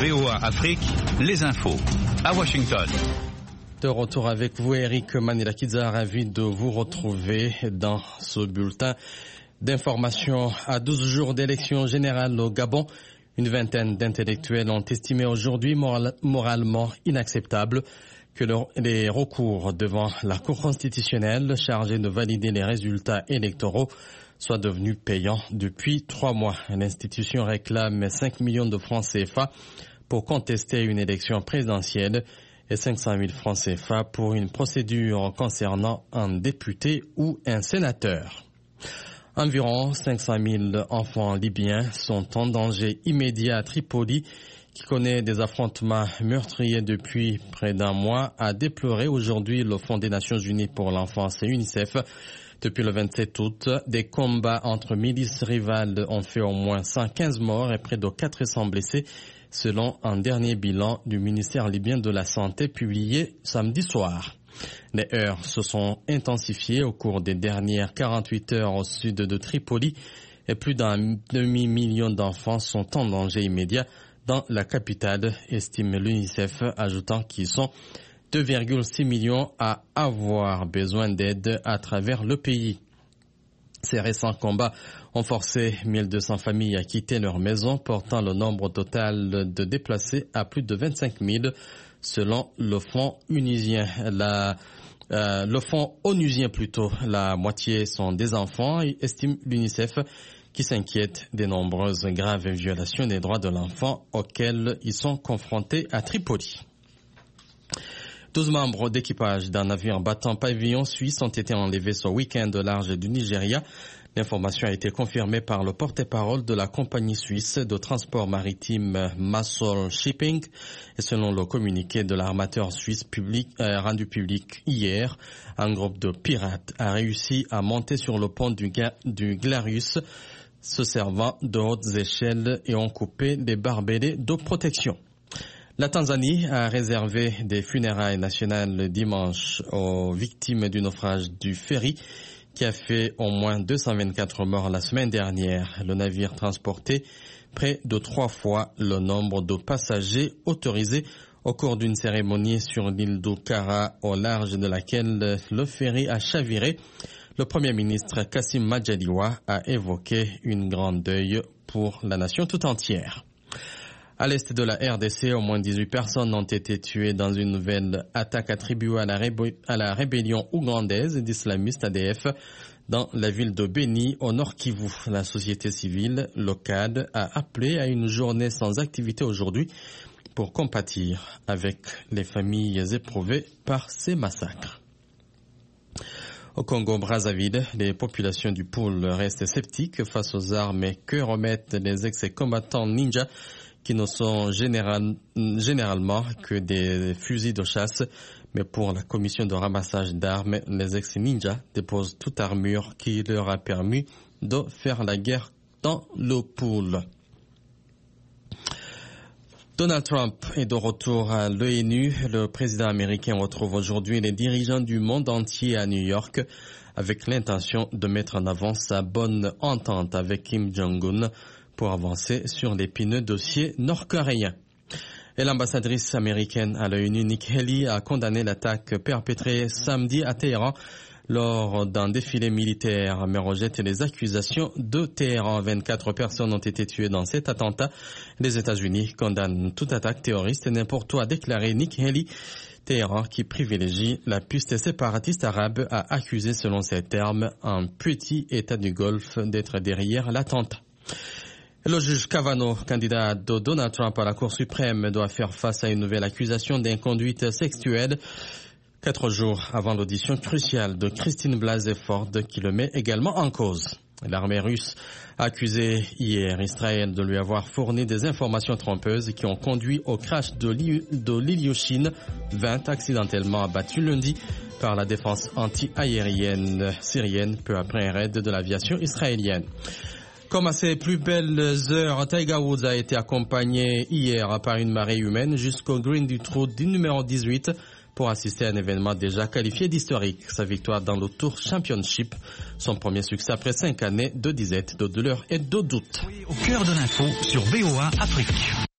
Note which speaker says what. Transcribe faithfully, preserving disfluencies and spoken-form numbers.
Speaker 1: V O A Afrique, les infos à Washington.
Speaker 2: De retour avec vous, Eric Manilakidza, ravi de vous retrouver dans ce bulletin d'information. À douze jours d'élection générale au Gabon, une vingtaine d'intellectuels ont estimé aujourd'hui moral, moralement inacceptable que le, les recours devant la Cour constitutionnelle chargée de valider les résultats électoraux soient devenus payants depuis trois mois. L'institution réclame cinq millions de francs C F A pour contester une élection présidentielle et cinq cent mille francs C F A pour une procédure concernant un député ou un sénateur. Environ cinq cent mille enfants libyens sont en danger immédiat à Tripoli, qui connaît des affrontements meurtriers depuis près d'un mois, a déploré aujourd'hui le Fonds des Nations Unies pour l'enfance et UNICEF. Depuis le vingt-sept août, des combats entre milices rivales ont fait au moins cent quinze morts et près de quatre cents blessés, selon un dernier bilan du ministère libyen de la Santé publié samedi soir. Les heurts se sont intensifiés au cours des dernières quarante-huit heures au sud de Tripoli et plus d'un demi-million d'enfants sont en danger immédiat dans la capitale, estime l'UNICEF, ajoutant qu'ils sont deux virgule six millions à avoir besoin d'aide à travers le pays. Ces récents combats ont forcé mille deux cents familles à quitter leur maison, portant le nombre total de déplacés à plus de vingt-cinq mille, selon le fonds onusien. La, euh, le fonds onusien plutôt, la moitié sont des enfants, estime l'UNICEF, qui s'inquiète des nombreuses graves violations des droits de l'enfant auxquelles ils sont confrontés à Tripoli. Douze membres d'équipage d'un navire battant pavillon suisse ont été enlevés ce week-end au large du Nigeria. L'information a été confirmée par le porte-parole de la compagnie suisse de transport maritime Massol Shipping. Et selon le communiqué de l'armateur suisse public, euh, rendu public hier, un groupe de pirates a réussi à monter sur le pont du, du Glarus, se servant de hautes échelles et ont coupé des barbelés de protection. La Tanzanie a réservé des funérailles nationales le dimanche aux victimes du naufrage du ferry qui a fait au moins deux cent vingt-quatre morts la semaine dernière. Le navire transportait près de trois fois le nombre de passagers autorisés au cours d'une cérémonie sur l'île d'Okara au large de laquelle le ferry a chaviré. Le Premier ministre Kassim Majaliwa a évoqué une grande deuil pour la nation tout entière. À l'est de la R D C, au moins dix-huit personnes ont été tuées dans une nouvelle attaque attribuée à la, rébé- à la rébellion ougandaise d'islamistes A D F dans la ville de Beni, au Nord Kivu. La société civile locale a appelé à une journée sans activité aujourd'hui pour compatir avec les familles éprouvées par ces massacres. Au Congo-Brazzaville, les populations du pôle restent sceptiques face aux armes que remettent les ex-combattants ninjas qui ne sont général, généralement que des fusils de chasse. Mais pour la commission de ramassage d'armes, les ex-ninjas déposent toute armure qui leur a permis de faire la guerre dans le pôle. Donald Trump est de retour à l'ONU. Le président américain retrouve aujourd'hui les dirigeants du monde entier à New York avec l'intention de mettre en avant sa bonne entente avec Kim Jong-un pour avancer sur l'épineux dossier nord-coréen. Et l'ambassadrice américaine à l'ONU, Nikki Haley, a condamné l'attaque perpétrée samedi à Téhéran lors d'un défilé militaire, mais rejette les accusations de Téhéran. vingt-quatre personnes ont été tuées dans cet attentat. Les États-Unis condamnent toute attaque terroriste et n'importe où, a déclaré Nikki Haley. Téhéran, qui privilégie la piste séparatiste arabe, a accusé, selon ses termes, un petit État du Golfe d'être derrière l'attentat. Le juge Kavanaugh, candidat de Donald Trump à la Cour suprême, doit faire face à une nouvelle accusation d'inconduite sexuelle, quatre jours avant l'audition cruciale de Christine Blasey Ford, qui le met également en cause. L'armée russe a accusé hier Israël de lui avoir fourni des informations trompeuses qui ont conduit au crash de l'Ilyushin vingt, accidentellement abattu lundi par la défense anti-aérienne syrienne peu après un raid de l'aviation israélienne. Comme à ses plus belles heures, Tiger Woods a été accompagné hier par une marée humaine jusqu'au green du trou du numéro dix-huit pour assister à un événement déjà qualifié d'historique. Sa victoire dans le Tour Championship, son premier succès après cinq années de disette, de douleur et de doute.
Speaker 1: Au cœur de l'info sur V O A Afrique.